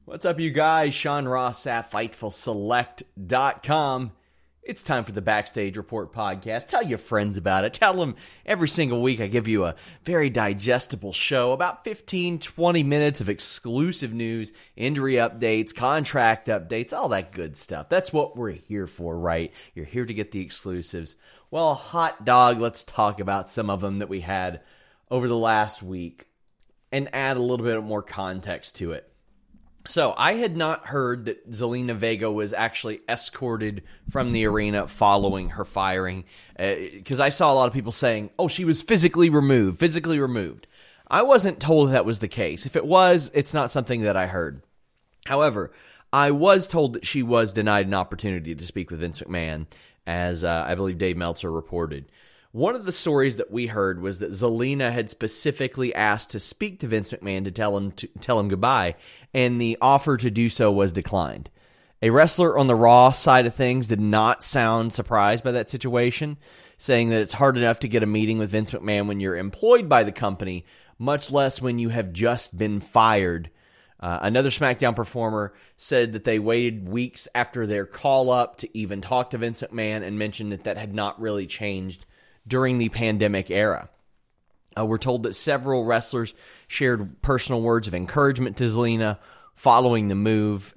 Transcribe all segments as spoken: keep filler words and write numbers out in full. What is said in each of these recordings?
What's up, you guys? Sean Ross at Fightful Select dot com. It's time for the Backstage Report podcast. Tell your friends about it. Tell them every single week I give you a very digestible show, about fifteen, twenty minutes of exclusive news, injury updates, contract updates, all that good stuff. That's what we're here for, right? You're here to get the exclusives. Well, hot dog, let's talk about some of them that we had over the last week and add a little bit more context to it. So, I had not heard that Zelina Vega was actually escorted from the arena following her firing, because uh, I saw a lot of people saying, oh, she was physically removed, physically removed. I wasn't told that was the case. If it was, it's not something that I heard. However, I was told that she was denied an opportunity to speak with Vince McMahon, as uh, I believe Dave Meltzer reported. One of the stories that we heard was that Zelina had specifically asked to speak to Vince McMahon to tell him to tell him goodbye, and the offer to do so was declined. A wrestler on the Raw side of things did not sound surprised by that situation, saying that it's hard enough to get a meeting with Vince McMahon when you're employed by the company, much less when you have just been fired. Uh, another SmackDown performer said that they waited weeks after their call-up to even talk to Vince McMahon and mentioned that that had not really changed during the pandemic era. Uh, we're told that several wrestlers shared personal words of encouragement to Zelina following the move.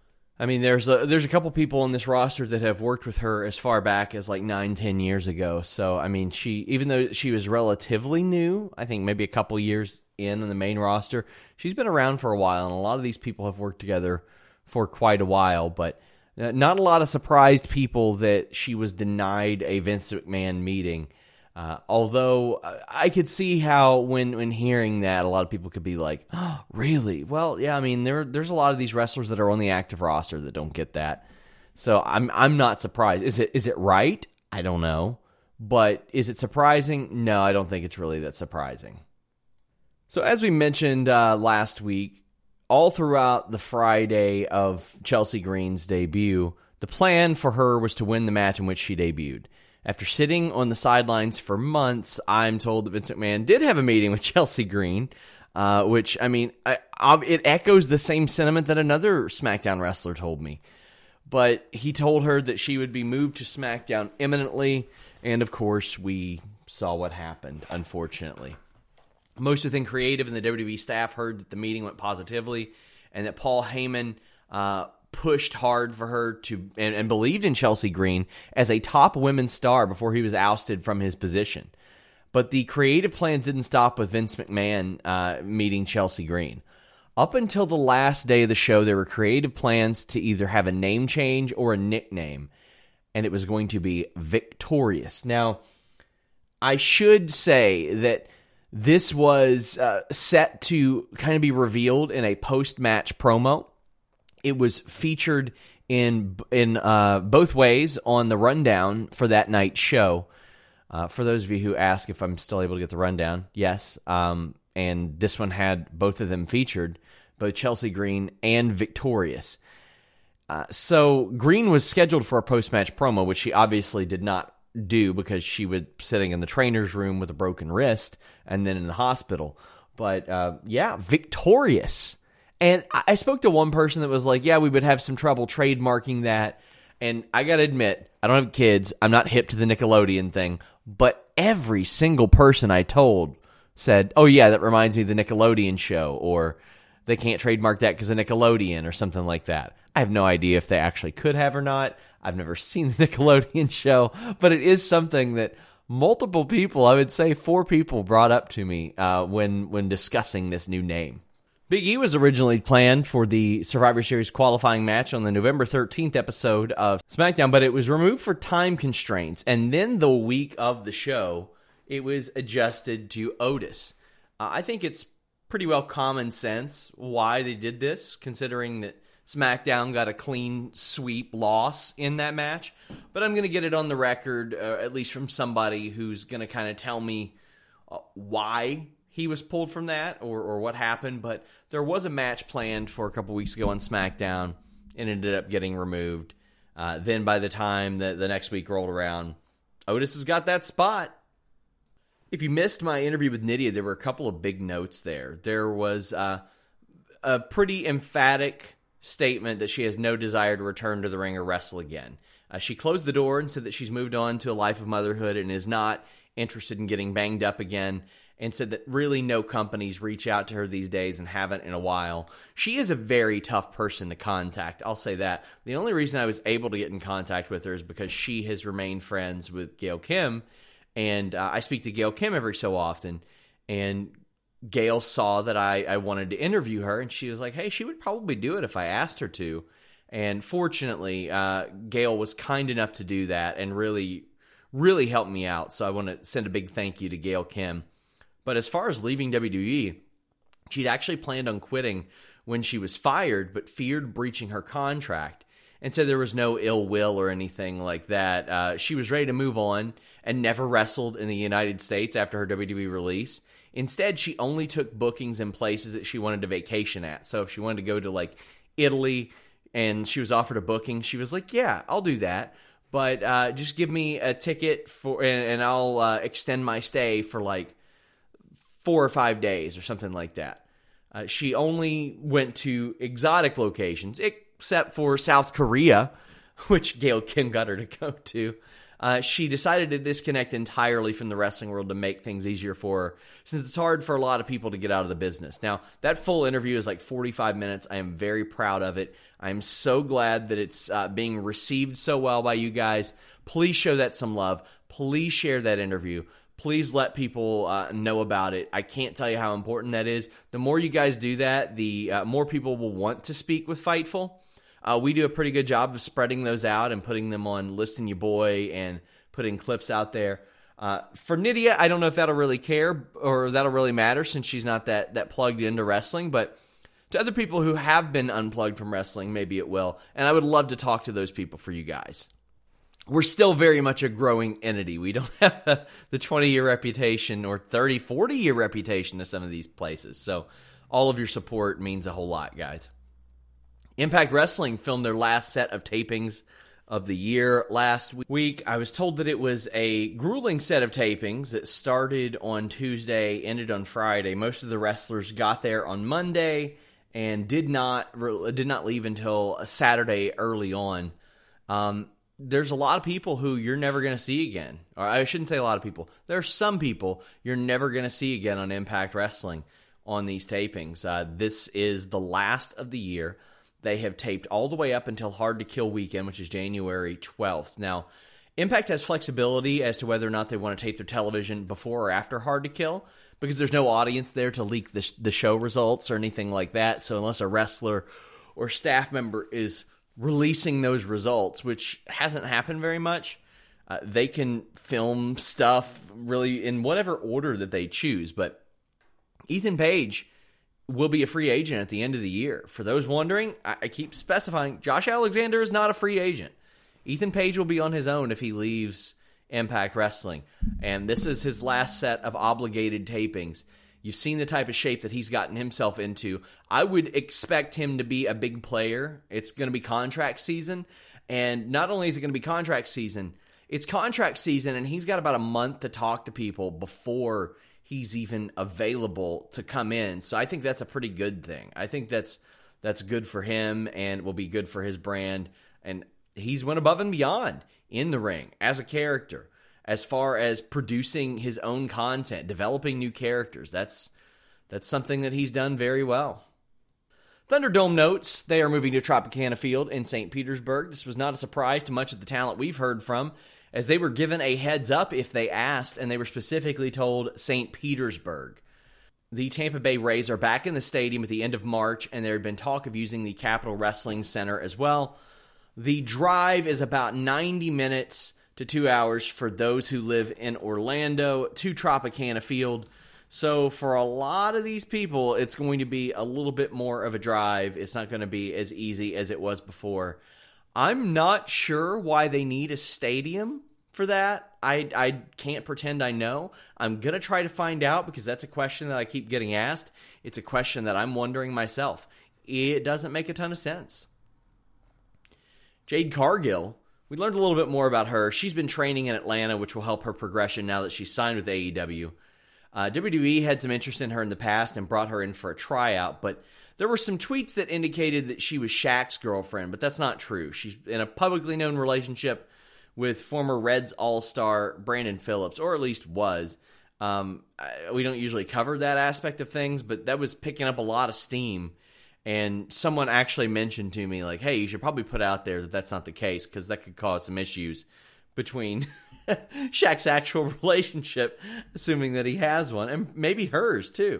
I mean, there's a, there's a couple people on this roster that have worked with her as far back as like nine, ten years ago. So, I mean, she even though she was relatively new, I think maybe a couple years in on the main roster, she's been around for a while, and a lot of these people have worked together for quite a while, but not a lot of surprised people that she was denied a Vince McMahon meeting. Uh, although I could see how when, when hearing that, a lot of people could be like, oh, really? Well, yeah, I mean, there there's a lot of these wrestlers that are on the active roster that don't get that. So I'm I'm not surprised. Is it is it right? I don't know. But is it surprising? No, I don't think it's really that surprising. So as we mentioned uh, last week, all throughout the Friday of Chelsea Green's debut, the plan for her was to win the match in which she debuted. After sitting on the sidelines for months, I'm told that Vince McMahon did have a meeting with Chelsea Green, uh, which, I mean, I, I, it echoes the same sentiment that another SmackDown wrestler told me. But he told her that she would be moved to SmackDown imminently, and of course, we saw what happened, unfortunately. Most within creative and the W W E staff heard that the meeting went positively, and that Paul Heyman uh, pushed hard for her to and, and believed in Chelsea Green as a top women's star before he was ousted from his position. But the creative plans didn't stop with Vince McMahon uh, meeting Chelsea Green. Up until the last day of the show, there were creative plans to either have a name change or a nickname, and it was going to be Victorious. Now, I should say that this was uh, set to kind of be revealed in a post-match promo. It was featured in in uh, both ways on the rundown for that night's show. Uh, for those of you who ask if I'm still able to get the rundown, yes. Um, and this one had both of them featured, both Chelsea Green and Victorious. Uh, so Green was scheduled for a post-match promo, which she obviously did not do because she was sitting in the trainer's room with a broken wrist and then in the hospital. But uh, yeah, Victorious. And I spoke to one person that was like, yeah, we would have some trouble trademarking that. And I got to admit, I don't have kids. I'm not hip to the Nickelodeon thing. But every single person I told said, oh, yeah, that reminds me of the Nickelodeon show. Or they can't trademark that because of Nickelodeon or something like that. I have no idea if they actually could have or not. I've never seen the Nickelodeon show. But it is something that multiple people, I would say four people, brought up to me uh, when when discussing this new name. Big E was originally planned for the Survivor Series qualifying match on the November thirteenth episode of SmackDown, but it was removed for time constraints. And then the week of the show, it was adjusted to Otis. Uh, I think it's pretty well common sense why they did this, considering that SmackDown got a clean sweep loss in that match. But I'm going to get it on the record, uh, at least from somebody who's going to kind of tell me uh, why he was pulled from that or, or what happened. But there was a match planned for a couple weeks ago on SmackDown and ended up getting removed. Uh, then by the time that the next week rolled around, Otis has got that spot. If you missed my interview with Nydia, there were a couple of big notes there. There was uh, a pretty emphatic statement that she has no desire to return to the ring or wrestle again. Uh, she closed the door and said that she's moved on to a life of motherhood and is not interested in getting banged up again, and said that really no companies reach out to her these days and haven't in a while. She is a very tough person to contact, I'll say that. The only reason I was able to get in contact with her is because she has remained friends with Gail Kim, and uh, I speak to Gail Kim every so often, and Gail saw that I, I wanted to interview her, and she was like, hey, she would probably do it if I asked her to. And fortunately, uh, Gail was kind enough to do that and really, really helped me out. So I want to send a big thank you to Gail Kim. But as far as leaving W W E, she'd actually planned on quitting when she was fired, but feared breaching her contract and said there was no ill will or anything like that. Uh, she was ready to move on and never wrestled in the United States after her W W E release. Instead, she only took bookings in places that she wanted to vacation at. So if she wanted to go to like Italy and she was offered a booking, she was like, yeah, I'll do that. But uh, just give me a ticket for, and, and I'll uh, extend my stay for like four or five days or something like that. Uh, she only went to exotic locations, except for South Korea, which Gail Kim got her to go to. Uh, she decided to disconnect entirely from the wrestling world to make things easier for her, since it's hard for a lot of people to get out of the business. Now, that full interview is like forty-five minutes. I am very proud of it. I'm so glad that it's uh, being received so well by you guys. Please show that some love. Please share that interview. Please let people uh, know about it. I can't tell you how important that is. The more you guys do that, the uh, more people will want to speak with Fightful. Uh, we do a pretty good job of spreading those out and putting them on Listen Ya Boy and putting clips out there. Uh, for Nydia, I don't know if that'll really care or that'll really matter since she's not that, that plugged into wrestling, but to other people who have been unplugged from wrestling, maybe it will. And I would love to talk to those people for you guys. We're still very much a growing entity. We don't have the twenty-year reputation or thirty, forty-year reputation of some of these places. So all of your support means a whole lot, guys. Impact Wrestling filmed their last set of tapings of the year last week. I was told that it was a grueling set of tapings that started on Tuesday, ended on Friday. Most of the wrestlers got there on Monday and did not did not leave until Saturday early on. Um, there's a lot of people who you're never going to see again. Or I shouldn't say a lot of people. There are some people you're never going to see again on Impact Wrestling on these tapings. Uh, this is the last of the year. They have taped all the way up until Hard to Kill weekend, which is January twelfth. Now, Impact has flexibility as to whether or not they want to tape their television before or after Hard to Kill, because there's no audience there to leak the, the show results or anything like that. So unless a wrestler or staff member is releasing those results, which hasn't happened very much, uh, they can film stuff really in whatever order that they choose. But Ethan Page will be a free agent at the end of the year. For those wondering, I, I keep specifying, Josh Alexander is not a free agent. Ethan Page will be on his own if he leaves Impact Wrestling. And this is his last set of obligated tapings. You've seen the type of shape that he's gotten himself into. I would expect him to be a big player. It's going to be contract season. And not only is it going to be contract season, it's contract season, and he's got about a month to talk to people before he's even available to come in. So I think that's a pretty good thing. I think that's that's good for him and will be good for his brand. And he's went above and beyond in the ring as a character, as far as producing his own content, developing new characters. That's that's something that he's done very well. Thunderdome notes they are moving to Tropicana Field in Saint Petersburg. This was not a surprise to much of the talent we've heard from, as they were given a heads up if they asked, and they were specifically told Saint Petersburg. The Tampa Bay Rays are back in the stadium at the end of March, and there had been talk of using the Capitol Wrestling Center as well. The drive is about ninety minutes to two hours for those who live in Orlando to Tropicana Field. So for a lot of these people, it's going to be a little bit more of a drive. It's not going to be as easy as it was before. I'm not sure why they need a stadium for that. I, I can't pretend I know. I'm going to try to find out, because that's a question that I keep getting asked. It's a question that I'm wondering myself. It doesn't make a ton of sense. Jade Cargill, we learned a little bit more about her. She's been training in Atlanta, which will help her progression now that she's signed with A E W. Uh, W W E had some interest in her in the past and brought her in for a tryout, but There were some tweets that indicated that she was Shaq's girlfriend, but that's not true. She's in a publicly known relationship with former Reds All-Star Brandon Phillips, or at least was. Um, we don't usually cover that aspect of things, but that was picking up a lot of steam. And someone actually mentioned to me, like, hey, you should probably put out there that that's not the case, because that could cause some issues between Shaq's actual relationship, assuming that he has one, and maybe hers, too.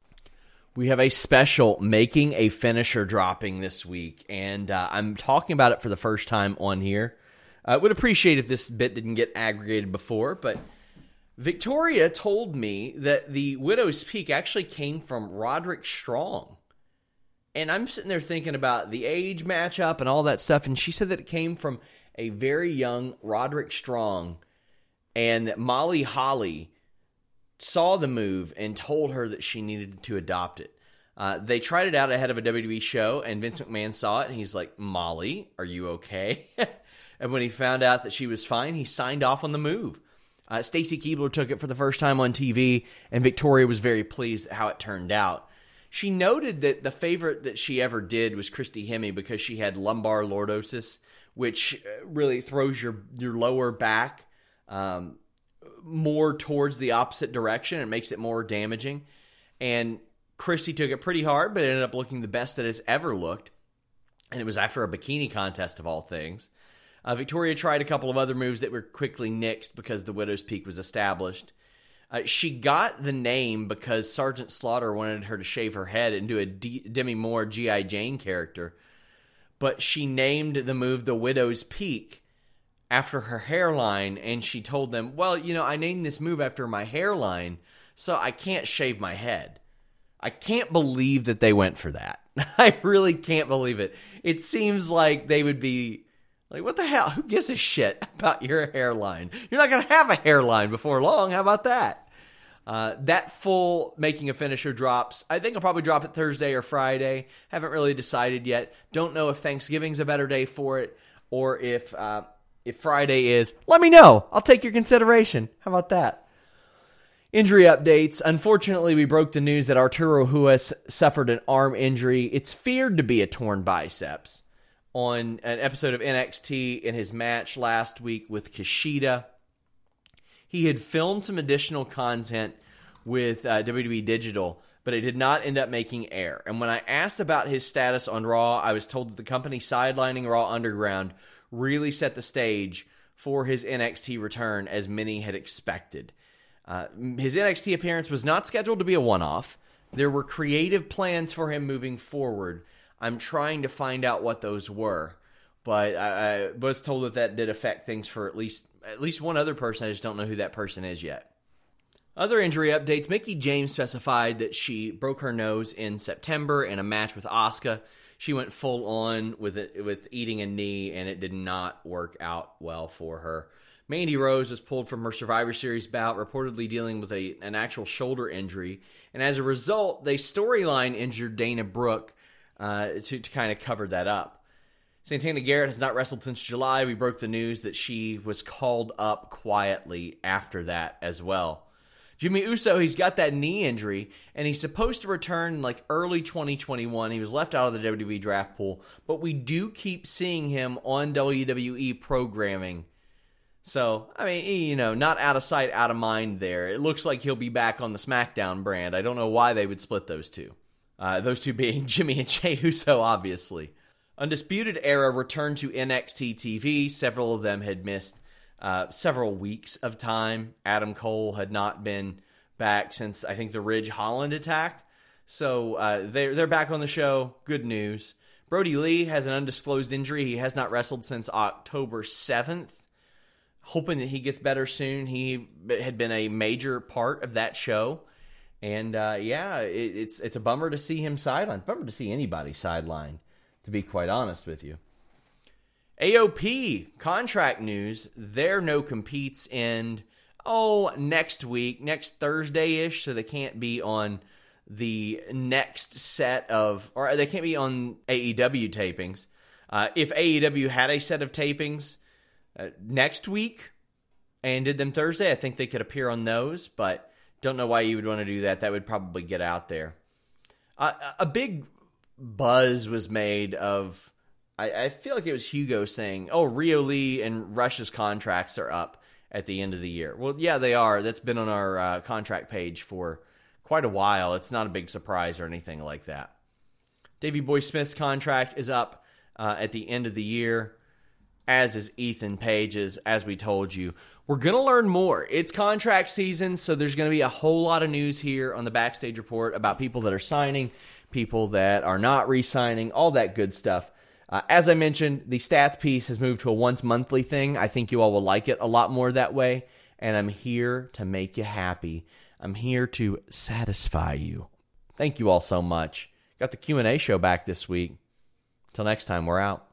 We have a special Making a Finisher dropping this week, and uh, I'm talking about it for the first time on here. I would appreciate if this bit didn't get aggregated before, but Victoria told me that the Widow's Peak actually came from Roderick Strong. And I'm sitting there thinking about the age matchup and all that stuff, and she said that it came from a very young Roderick Strong, and that Molly Holly saw the move and told her that she needed to adopt it. Uh, they tried it out ahead of a W W E show, and Vince McMahon saw it, and he's like, Molly, are you okay? And when he found out that she was fine, he signed off on the move. Uh, Stacy Keibler took it for the first time on T V, and Victoria was very pleased at how it turned out. She noted that the favorite that she ever did was Christy Hemme because she had lumbar lordosis, which really throws your, your lower back um, more towards the opposite direction. It makes it more damaging. And Christy took it pretty hard, but it ended up looking the best that it's ever looked. And it was after a bikini contest of all things. Uh, Victoria tried a couple of other moves that were quickly nixed because the Widow's Peak was established. Uh, she got the name because Sergeant Slaughter wanted her to shave her head and do a D- Demi Moore G I. Jane character. But she named the move the Widow's Peak after her hairline, and she told them, well, you know, I named this move after my hairline, so I can't shave my head. I can't believe that they went for that. I really can't believe it. It seems like they would be... like, what the hell? Who gives a shit about your hairline? You're not going to have a hairline before long. How about that? Uh, that full Making a Finisher drops. I think I'll probably drop it Thursday or Friday. Haven't really decided yet. Don't know if Thanksgiving's a better day for it or if uh, if Friday is. Let me know. I'll take your consideration. How about that? Injury updates. Unfortunately, we broke the news that Arturo Ruas suffered an arm injury. It's feared to be a torn biceps. On an episode of N X T in his match last week with Kushida, he had filmed some additional content with uh, W W E Digital, but it did not end up making air. And when I asked about his status on Raw, I was told that the company sidelining Raw Underground really set the stage for his N X T return, as many had expected. Uh, his N X T appearance was not scheduled to be a one-off. There were creative plans for him moving forward. I'm trying to find out what those were, but I, I was told that that did affect things for at least at least one other person. I just don't know who that person is yet. Other injury updates. Mickie James specified that she broke her nose in September in a match with Asuka. She went full on with it, with eating a knee, and it did not work out well for her. Mandy Rose was pulled from her Survivor Series bout, reportedly dealing with a, an actual shoulder injury, and as a result, they storyline injured Dana Brooke Uh, to, to kind of cover that up. Santana Garrett has not wrestled since July. We broke the news that she was called up quietly after that as well. Jimmy Uso, he's got that knee injury, and he's supposed to return like early twenty twenty-one. He was left out of the W W E draft pool, but we do keep seeing him on W W E programming. So, I mean, you know, not out of sight, out of mind there. It looks like he'll be back on the SmackDown brand. I don't know why they would split those two. Uh, those two being Jimmy and Jey Uso, obviously. Undisputed Era returned to N X T T V. Several of them had missed uh, several weeks of time. Adam Cole had not been back since, I think, the Ridge Holland attack. So uh, they're, they're back on the show. Good news. Brody Lee has an undisclosed injury. He has not wrestled since October seventh. Hoping that he gets better soon. He had been a major part of that show. And, uh, yeah, it, it's it's a bummer to see him sidelined. Bummer to see anybody sidelined, to be quite honest with you. A O P, contract news. Their no-competes end, oh, next week, next Thursday-ish, so they can't be on the next set of, or they can't be on A E W tapings. Uh, if A E W had a set of tapings uh, next week and did them Thursday, I think they could appear on those, but... don't know why you would want to do that. That would probably get out there. Uh, a big buzz was made of, I, I feel like it was Hugo saying, oh, Rio Lee and Rush's contracts are up at the end of the year. Well, yeah, they are. That's been on our uh, contract page for quite a while. It's not a big surprise or anything like that. Davey Boy Smith's contract is up uh, at the end of the year, as is Ethan Page's, as we told you. We're going to learn more. It's contract season, so there's going to be a whole lot of news here on the Backstage Report about people that are signing, people that are not re-signing, all that good stuff. Uh, as I mentioned, the stats piece has moved to a once monthly thing. I think you all will like it a lot more that way, and I'm here to make you happy. I'm here to satisfy you. Thank you all so much. Got the Q and A show back this week. Until next time, we're out.